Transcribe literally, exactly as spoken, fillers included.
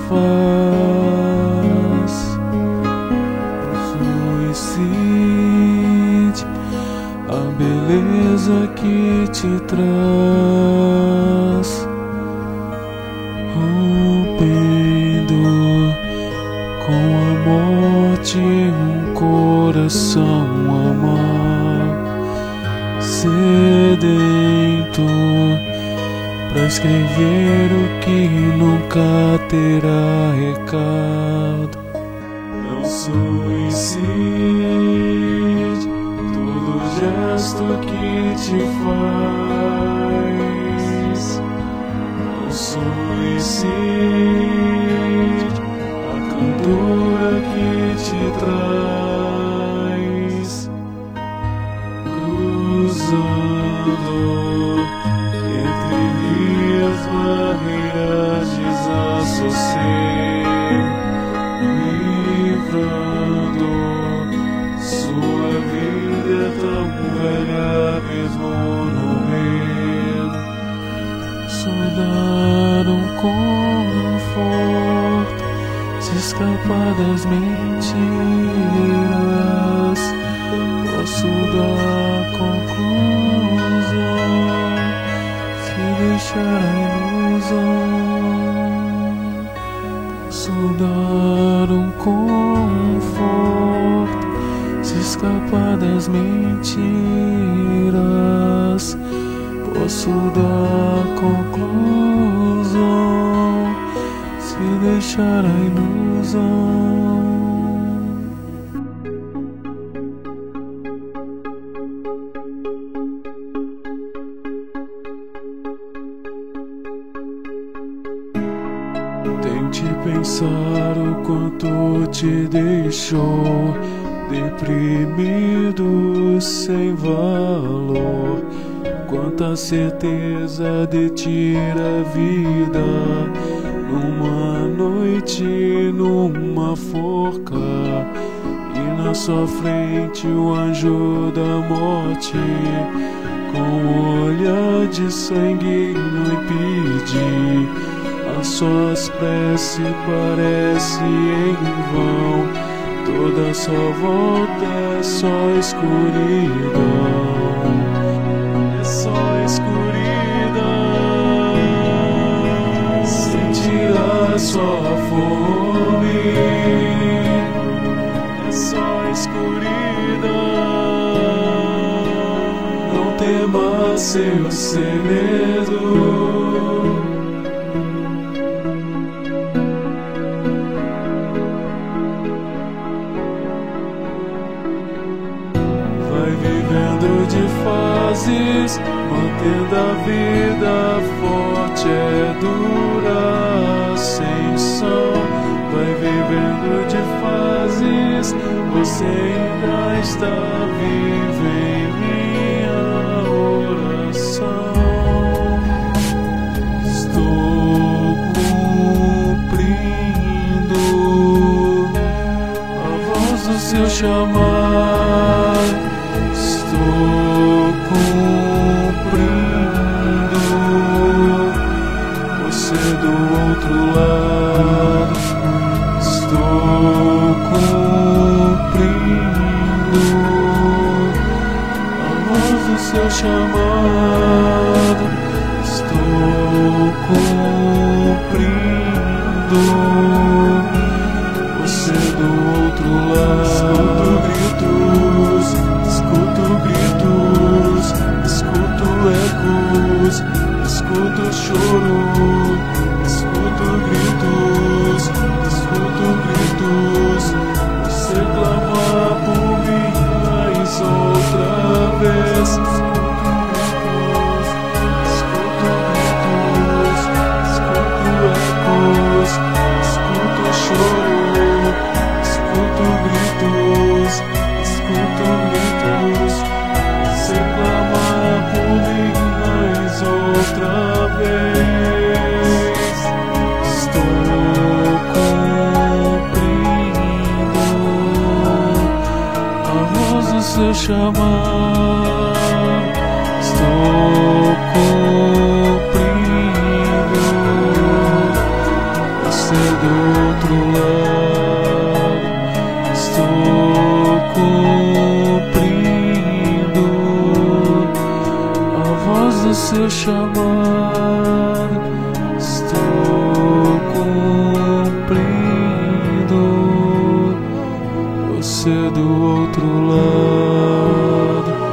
faz. Suicide, a beleza que te traz, rompendo com a morte um coração amar, sedento pra escrever o que nunca terá recado. Não suicide todo gesto que te faz. Não suicide a cantora que te traz, cruzando entre minhas barreiras, desassossego, livrando sua vida é tão velha, mesmo no medo. Posso dar um conforto, se escapar das mentiras. Posso dar conclusão, se deixar a ilusão. Posso dar um conforto, se escapar das mentiras. Posso dar conclusão, se deixar a ilusão. Tente pensar o quanto te deixou deprimido, sem valor. Quanta certeza de tirar a vida numa noite, numa forca, e na sua frente o anjo da morte, com um olhar de sangue não impedir. As suas preces parecem em vão, toda sua volta é só escuridão. É só escuridão. Sentirá sua fome, é só escuridão. Não tema seu segredo. Vivendo de fases, mantendo a vida forte, é dura ascensão. Vai vivendo de fases, você ainda está vivo em minha oração. Estou cumprindo a voz do seu chamar. Estou cumprindo você do outro lado. Estou cumprindo a voz do seu chamado. Estou cumprindo você do outro lado. Escuto gritos, escuto ecos, escuto choro, escuto gritos, escuto gritos. Você clama por mim mais outra vez. Escuto gritos, escuto ecos, escuto choro, escuto gritos, escuto gritos. Você clama por mim mais outra vez. Estou cumprindo a voz do seu chamar. Estou cumprindo você do cumprindo a voz do seu chamado, estou cumprindo você do outro lado.